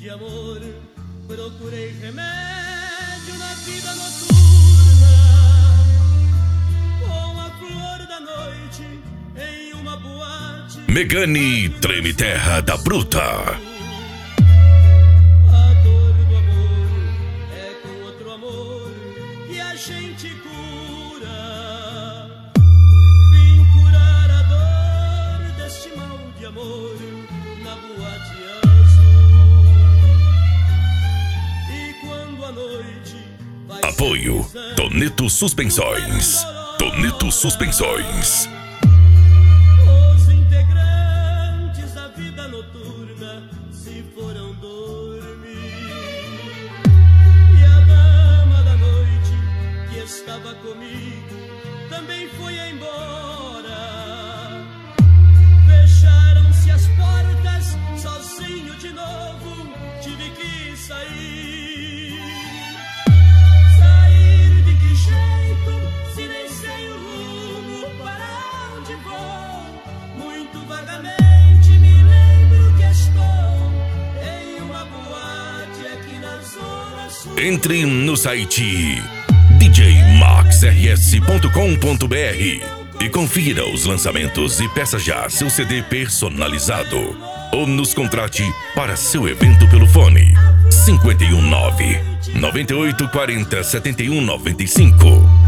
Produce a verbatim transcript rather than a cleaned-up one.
de amor, procurei remédio na vida noturna, com a flor da noite em uma boate. Megane Treme Terra da Bruta. A dor do amor é com outro amor que a gente cura. Vim curar a dor deste mal de amor na boate azul. E quando a noite vai Apoio Toneto Suspensões. Toneto Suspensões. os integrantes da vida noturna se foram dormir. E a dama da noite que estava comigo também foi embora. Fecharam-se as portas, sozinho de novo tive que sair. Sair de que jeito, se nem sei o rumo para onde vou? Muito vagamente me lembro que estou em uma boate aqui na zona sul. Entre no site d j max r s ponto com ponto b r e confira os lançamentos e peça já seu C D personalizado. Ou nos contrate para seu evento pelo fone cinco um nove, nove oito quatro zero, sete um nove cinco.